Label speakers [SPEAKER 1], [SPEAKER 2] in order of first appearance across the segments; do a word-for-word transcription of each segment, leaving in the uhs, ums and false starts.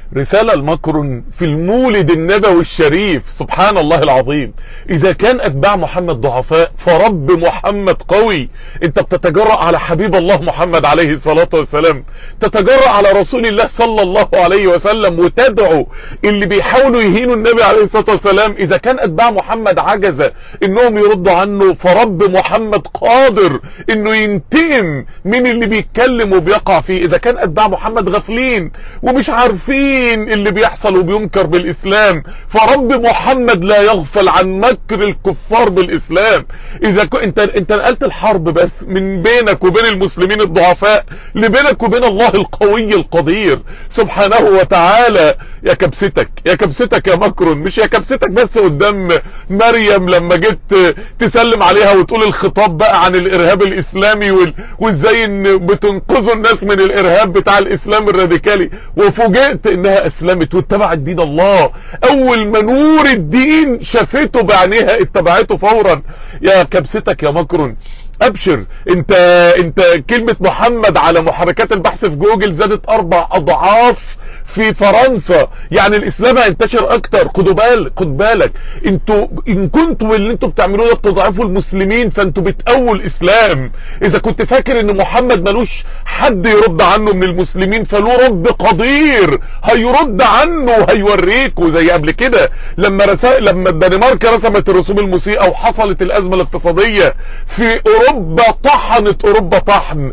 [SPEAKER 1] رسالة لماكرون في المولد النبوي الشريف. سبحان الله العظيم، اذا كان اتباع محمد ضعفاء فرب محمد قوي. انت بتتجرأ على حبيب الله محمد عليه الصلاة والسلام، تتجرأ على رسول الله صلى الله عليه وسلم، وتدعو اللي بيحاولوا يهينوا النبي عليه الصلاة والسلام. اذا كان اتباع محمد عجز انهم يردوا عنه، فرب محمد قادر انه ينتقم من اللي بيتكلم وبيقع فيه. اذا كان اتباع محمد غافلين ومش عارفين اللي بيحصل وبينكر بالاسلام، فرب محمد لا يغفل عن مكر الكفار بالاسلام. اذا ك... انت انت نقلت الحرب بس من بينك وبين المسلمين الضعفاء لبينك وبين الله القوي القدير سبحانه وتعالى. يا كبستك يا كبستك يا ماكرون، مش يا كبستك بس قدام مريم لما جيت تسلم عليها وتقول الخطاب بقى عن الارهاب الاسلامي وال... وازاي ان بتنقذوا الناس من الارهاب بتاع الاسلام الراديكالي، وفوجئت انها اسلمت واتبعت دين الله. اول ما نور الدين شافته بعينيها اتبعته فورا. يا كبستك يا ماكرون، ابشر. انت انت كلمة محمد على محركات البحث في جوجل زادت اربع اضعاف في فرنسا، يعني الاسلام هينتشر اكتر. خدوا بالك خد بالك انتوا ان كنتوا اللي انتوا بتعملوه ده بتضعفوا المسلمين، فانتوا بتقووا الاسلام. اذا كنت فاكر ان محمد ملوش حد يرد عنه من المسلمين، فله رب قدير هيرد عنه وهيوريكوا. زي قبل كده لما رسا... لما الدنمارك رسمت الرسوم المسيئة وحصلت الازمة الاقتصادية في اوروبا، طحنت اوروبا طحن.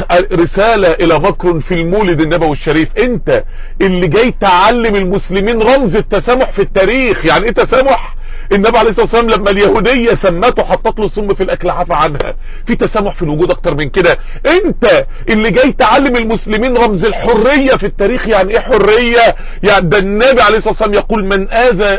[SPEAKER 1] رسالة الى ماكرون في المولد النبوي الشريف، انت اللي جاي تعلم المسلمين رمز التسامح في التاريخ. يعني ايه تسامح؟ النبي عليه الصلاة والسلام لما اليهودية سمته حطت له سم في الاكل عفى عنها. في تسامح في الوجود اكتر من كده. انت اللي جاي تعلم المسلمين رمز الحرية في التاريخ. يعني ايه حرية؟ يعني ده النبي عليه الصلاة والسلام يقول من اذى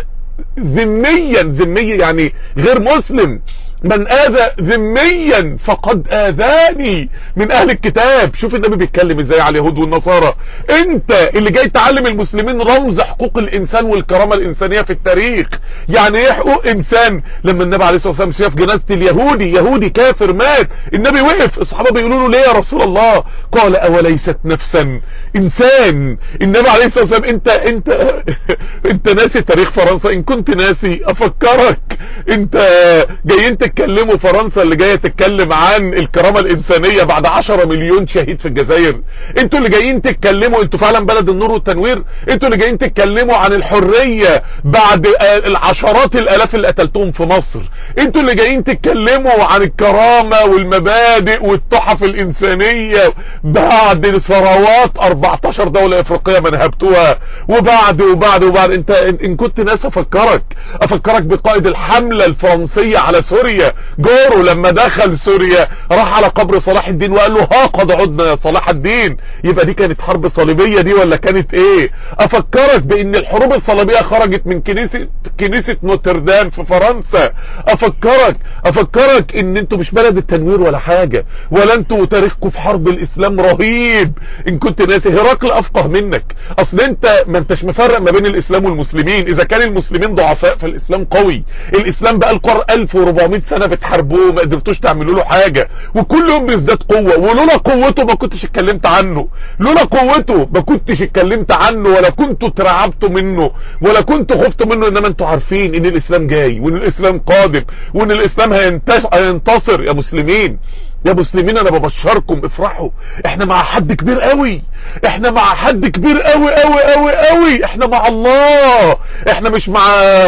[SPEAKER 1] ذميا، ذميا يعني غير مسلم، من اذى ذميا فقد اذاني من اهل الكتاب. شوف النبي بيتكلم ازاي على اليهود والنصارى. انت اللي جاي تعلم المسلمين رمز حقوق الانسان والكرامة الانسانية في التاريخ. يعني ايه حقوق انسان؟ لما النبي عليه الصلاة والسلام شاف جنازة اليهودي، يهودي كافر مات، النبي وقف، الصحابة بيقولوا له ليه يا رسول الله؟ قال اوليست نفسا انسان. النبي عليه الصلاة والسلام انت انت انت ناسي تاريخ فرنسا؟ ان كنت ناسي افكرك، انت جايين تتكلموا فرنسا اللي جاية تتكلم عن الكرامة الانسانية بعد عشرة مليون شهيد في الجزائر. انتوا اللي جايين تتكلموا، انتوا فعلا بلد النور والتنوير، انتوا اللي جايين تتكلموا عن الحرية بعد العشرات الالاف اللي قتلتهم في مصر. انتوا اللي جايين تتكلموا عن الكرامة والمبادئ والتحف الانسانية بعد ثروات اربعتاشر دولة افريقية منهبتوها، وبعد وبعد وبعد انت ان كنت ناس افكرك افكرك بقائد الحملة الفرنسية على سوريا جورو. لما دخل سوريا راح على قبر صلاح الدين وقال له ها قد عدنا يا صلاح الدين. يبقى دي كانت حرب صليبية دي ولا كانت ايه؟ افكرك بان الحروب الصليبية خرجت من كنيسة كنيسة نوتردام في فرنسا. افكرك افكرك ان انتوا مش بلد التنوير ولا حاجة، ولا انتوا تاريخكم في حرب الاسلام رهيب. ان كنت ناسي هرقل افقه منك. اصل انت ما انتش مفرق ما بين الاسلام والمسلمين. اذا كان المسلمين ضعفاء فالاسلام قوي. الاسلام بقى القرن الف واربعمائة سنة بتحاربوه ما قدرتوش تعملوا له حاجة، وكل يوم بيزداد قوة. ولولا قوته ما كنتش اتكلمت عنه، لولا قوته ما كنتش اتكلمت عنه، ولا كنتوا ترعبتوا منه، ولا كنتوا خفتوا منه. انما انتوا عارفين ان الاسلام جاي، وان الاسلام قادم، وان الاسلام هينتصر. يا مسلمين يا مسلمين انا ببشركم افرحوا. احنا مع حد كبير قوي، احنا مع حد كبير قوي قوي قوي قوي. احنا مع الله، احنا مش مع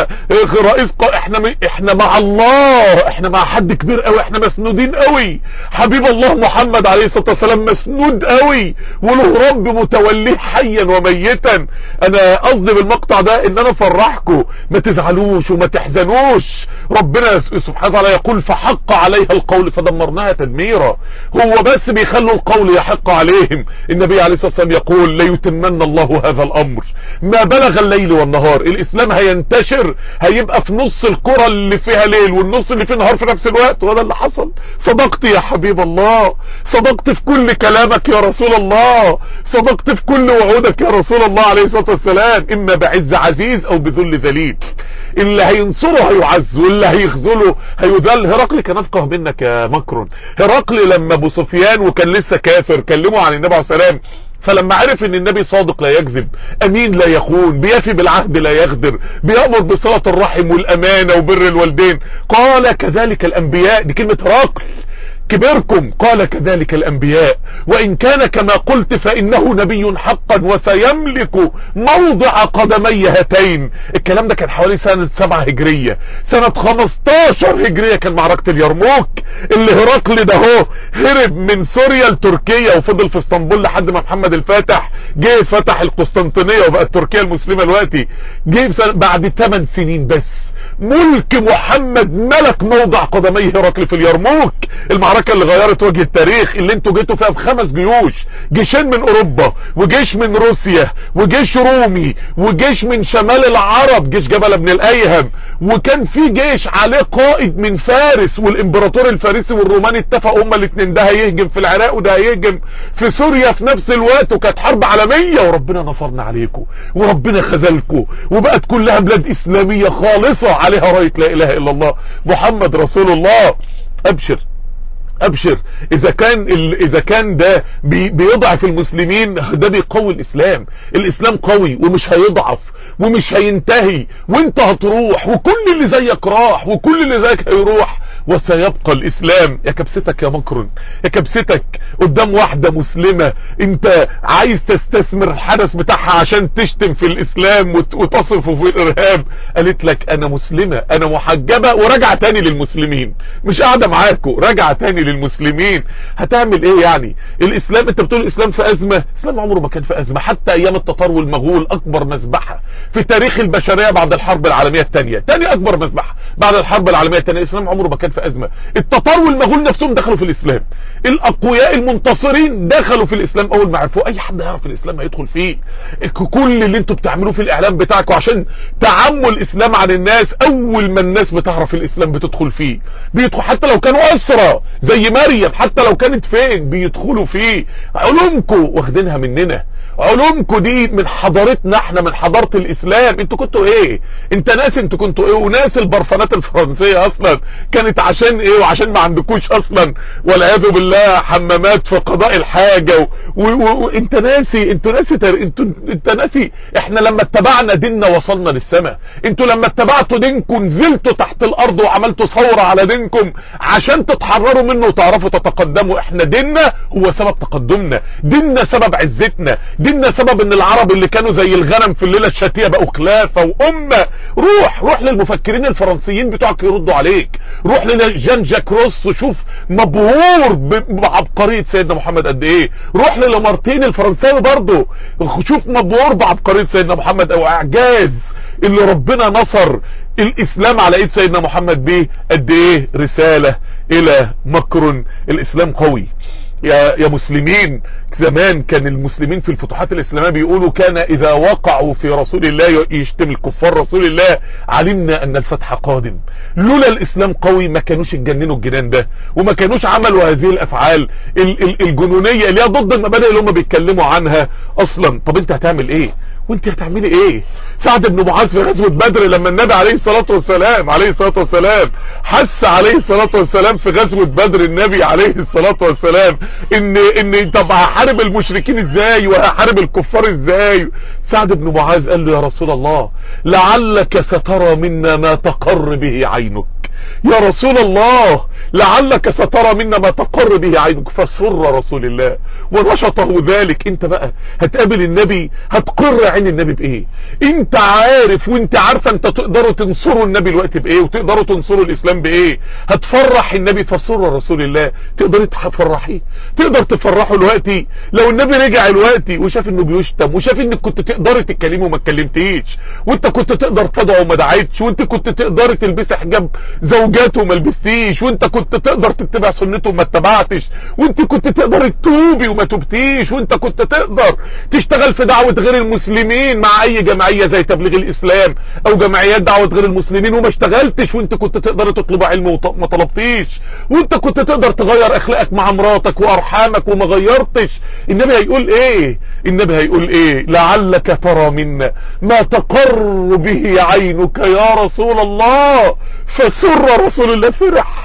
[SPEAKER 1] رئيس ق... احنا م... احنا مع الله، احنا مع حد كبير قوي. احنا مسنودين قوي. حبيب الله محمد عليه الصلاة والسلام مسنود قوي، وله رب متوليه حيا وميتا. انا قصدي بالمقطع ده ان انا افرحكم، ما تزعلوش وما تحزنوش. ربنا سبحانه وتعالى يقول فحق عليها القول فدمرناها تدميرا. هو بس بيخلوا القول يحق عليهم. النبي عليه الصلاة والسلام يقول ليتمن الله هذا الامر ما بلغ الليل والنهار. الاسلام هينتشر، هيبقى في نص الكرة اللي فيها ليل والنص اللي فيه نهار في نفس الوقت. وده اللي حصل. صدقت يا حبيب الله، صدقت في كل كلامك يا رسول الله، صدقت في كل وعودك يا رسول الله عليه الصلاة والسلام. اما بعز عزيز او بذل ذليل. اللي هينصره هيعز، واللي هيخذله هيذل. هرقل كان افقه منك يا ماكرون. هرقل لما ابو سفيان وكان لسه كافر كلمه عن النبي عليه الصلاة والسلام فلما عرف ان النبي صادق لا يكذب، امين لا يخون، بيفي بالعهد لا يغدر، بيأمر بصلة الرحم والامانة وبر الوالدين، قال كذلك الانبياء. دي كلمة هرقل كبركم، قال كذلك الانبياء وان كان كما قلت فانه نبي حقا وسيملك موضع قدمي هاتين. الكلام ده كان حوالي سنة سبعة هجرية. سنة خمستاشر هجرية كان معركة اليرموك اللي هرقل ده هو هرب من سوريا لتركيا وفضل في اسطنبول لحد ما محمد الفاتح جه فتح القسطنطينية وبقت تركيا المسلمة دلوقتي. جه بعد ثمان سنين بس ملك محمد ملك موضع قدمي هرقل في اليرموك، المعركة اللي غيرت وجه التاريخ، اللي انتوا جيتوا فيها بخمس جيوش، جيشين من اوروبا وجيش من روسيا وجيش رومي وجيش من شمال العرب جيش جبل بن الايهم، وكان في جيش عليه قائد من فارس، والامبراطور الفارسي والروماني اتفقوا هما الاثنين، ده هيهجم في العراق وده هيهجم في سوريا في نفس الوقت، وكانت حرب عالمية وربنا نصرنا عليكم وربنا خذلكم وبقت كلها بلاد اسلامية خالصة عليها راية لا اله الا الله محمد رسول الله. ابشر ابشر، اذا كان اذا كان ده بي بيضعف المسلمين، ده بيقوي الاسلام. الاسلام قوي ومش هيضعف ومش هينتهي، وانت هتروح وكل اللي زيك راح وكل اللي زيك هيروح وسيبقى الاسلام. يا كبستك يا مكرن، يا كبستك قدام واحدة مسلمة انت عايز تستثمر الحدث بتاعها عشان تشتم في الاسلام وتصفه في الارهاب، قالت لك انا مسلمة انا محجبة وراجعة تاني للمسلمين، مش قاعدة معاكم، راجعة تاني للمسلمين. هتعمل ايه يعني؟ الاسلام انت بتقول الاسلام في ازمة، الاسلام عمره ما كان في ازمة. حتى ايام التتار والمغول اكبر مذبحة في تاريخ البشرية بعد الحرب العالمية الثانية، تاني اكبر مذبحة بعد الحرب العالمية الثانية، الاسلام عمره ما كان في ازمة. التتار والمغول نفسهم دخلوا في الاسلام، الاقوياء المنتصرين دخلوا في الاسلام اول ما عرفوا. اي حد يعرف الاسلام هيدخل فيه. كل اللي انتوا بتعملوه في الاعلام بتاعكم عشان تعموا الاسلام عن الناس، اول ما الناس بتعرف الاسلام بتدخل فيه، بيدخل حتى لو كانوا اسرى زي مريم، حتى لو كانت فين بيدخلوا فيه. علومكم واخدينها مننا، علومكم دي من حضارتنا احنا، من حضارة الاسلام. انتوا كنتوا ايه؟ انت ناس انتوا كنتوا ايه؟ وناس البرفانات الفرنسية اصلا كانت عشان ايه؟ وعشان ما عندكوش اصلا والعياذ بالله حمامات في قضاء الحاجة، وانت ناسي، انتوا ناسي تر... انتوا انت ناسي احنا لما اتبعنا ديننا وصلنا للسماء. انتوا لما اتبعتوا دينكم نزلتوا تحت الارض وعملتوا ثورة على دينكم عشان تتحرروا منه وتعرفوا تتقدموا. احنا ديننا هو سبب تقدمنا، ديننا سبب عزتنا، ديننا سبب ان العرب اللي كانوا زي الغنم في الليلة الشتية بقوا خلافة وامة. روح روح للمفكرين الفرنسيين بتوعك يردوا عليك، روح لجان جاك روس وشوف مبهور بعبقرية سيدنا محمد قد ايه، روح للامارتين الفرنساوي برضه شوف مبهور بعبقرية سيدنا محمد او اعجاز اللي ربنا نصر الاسلام على ايد سيدنا محمد بيه قد ايه. رسالة الى مكرن، الاسلام قوي يا يا مسلمين. زمان كان المسلمين في الفتوحات الاسلاميه بيقولوا كان اذا وقعوا في رسول الله يشتم الكفار رسول الله علمنا ان الفتح قادم. لولا الاسلام قوي ما كانوش اتجننوا الجنان ده وما كانوش عملوا هذه الافعال الجنونيه اللي هي ضد المبادئ اللي هم بيتكلموا عنها اصلا. طب انت هتعمل ايه وانت هتعملي ايه؟ سعد بن معاذ في غزوة بدر لما النبي عليه الصلاة والسلام عليه الصلاة والسلام حس عليه الصلاة والسلام في غزوة بدر النبي عليه الصلاة والسلام ان ان طب هحارب المشركين ازاي وهحارب الكفار ازاي؟ سعد بن معاذ قال له يا رسول الله لعلك سترى منا ما تقر به عينك، يا رسول الله لعلك سترى منا ما تقر به عينك. فسر رسول الله ونشطه ذلك. انت بقى هتقابل النبي هتقر عين النبي بايه؟ انت عارف وانت عارفه انت تقدروا تنصروا النبي الوقت بايه وتقدروا تنصروا الاسلام بايه. هتفرح النبي فسر رسول الله. تقدري تفرحيه؟ تقدر تفرحه دلوقتي؟ لو النبي رجع دلوقتي وشاف انه بيشتم وشاف انك كنت تقدري تتكلمي وما اتكلمتيش، وانت كنت تقدر تدعو وما دعيتش، وانت كنت تقدري تلبسي حجاب زوجاته وما لبستيش، وانت كنت تقدر تتبع سنته وما اتبعتش، وانت كنت تقدر تتوبي وما تبتيش، وانت كنت تقدر تشتغل في دعوة غير المسلمين مع اي جمعية زي تبليغ الاسلام او جمعيات دعوة غير المسلمين وما اشتغلتش، وانت كنت تقدر تطلب علم وما طلبتيش، وانت كنت تقدر تغير اخلاقك مع مراتك وارحامك وما غيرتش. النبي هيقول ايه؟ النبي هيقول ايه؟ لعلك ترى منا ما تقر به عينك يا رسول الله. فسر رسول الله، فرح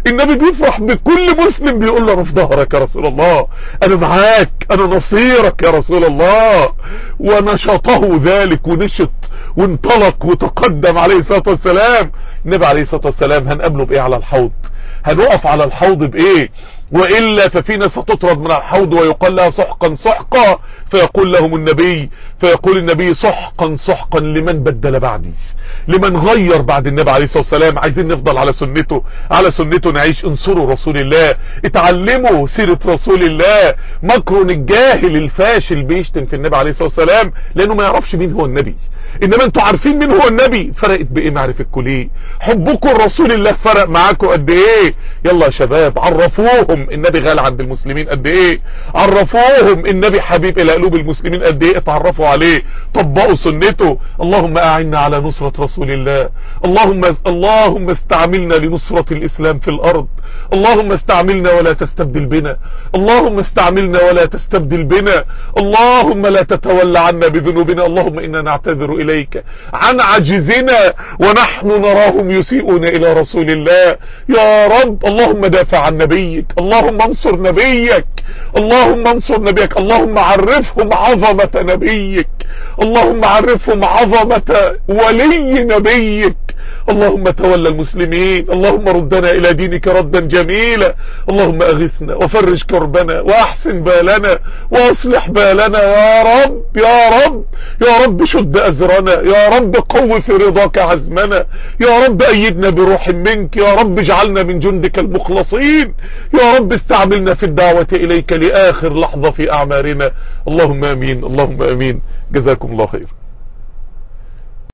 [SPEAKER 1] النبي بيفرح بكل مسلم بيقول له انا في ظهرك يا رسول الله، انا معاك، انا نصيرك يا رسول الله. ونشطه ذلك ونشط وانطلق وتقدم عليه الصلاة والسلام. النبي عليه الصلاة والسلام هنقابله بايه على الحوض؟ هنقف على الحوض بايه؟ وإلا ففي ناس ستطرد من الحوض ويقال لها سحقا سحقا، فيقول لهم النبي فيقول النبي سحقا سحقا لمن بدل بعدي، لمن غير بعد النبي عليه الصلاة والسلام. عايزين نفضل على سنته، على سنته نعيش. انصروا رسول الله، اتعلموا سيرة رسول الله. مكرون الجاهل الفاشل بيشتم في النبي عليه الصلاة والسلام لانه ما يعرفش مين هو النبي، انما انتوا عارفين مين هو النبي. فرقت بايه معرفتكم ليه؟ حبكم رسول الله فرق معاكم قد ايه؟ يلا يا شباب عرفوهم النبي غالي عند المسلمين قد ايه، عرفوهم النبي حبيب الى قلوب المسلمين قد ايه، اتعرفوا عليه، طبقوا سنته. اللهم اعنا على نصرة رسول الله. اللهم اللهم استعملنا لنصرة الاسلام في الارض. اللهم استعملنا ولا تستبدل بنا. اللهم استعملنا ولا تستبدل بنا. اللهم لا تتولى عنا بذنوبنا. اللهم انا نعتذر اليك عن عجزنا ونحن نراهم يسيئون الى رسول الله. يا رب اللهم دافع عن نبيك، اللهم انصر نبيك، اللهم انصر نبيك. اللهم عرفهم عظمة نبيك، اللهم عرفهم عظمة ولي نبيك. اللهم تولى المسلمين، اللهم ردنا الى دينك ردا جميلا. اللهم اغثنا وفرج كربنا واحسن بالنا واصلح بالنا يا رب يا رب يا رب. شد ازرنا يا رب، قو في رضاك عزمنا يا رب، ايدنا بروح منك يا رب، اجعلنا من جندك المخلصين يا رب. استعملنا في الدعوة اليك لاخر لحظة في اعمارنا. اللهم امين اللهم امين. جزاكم الله خير.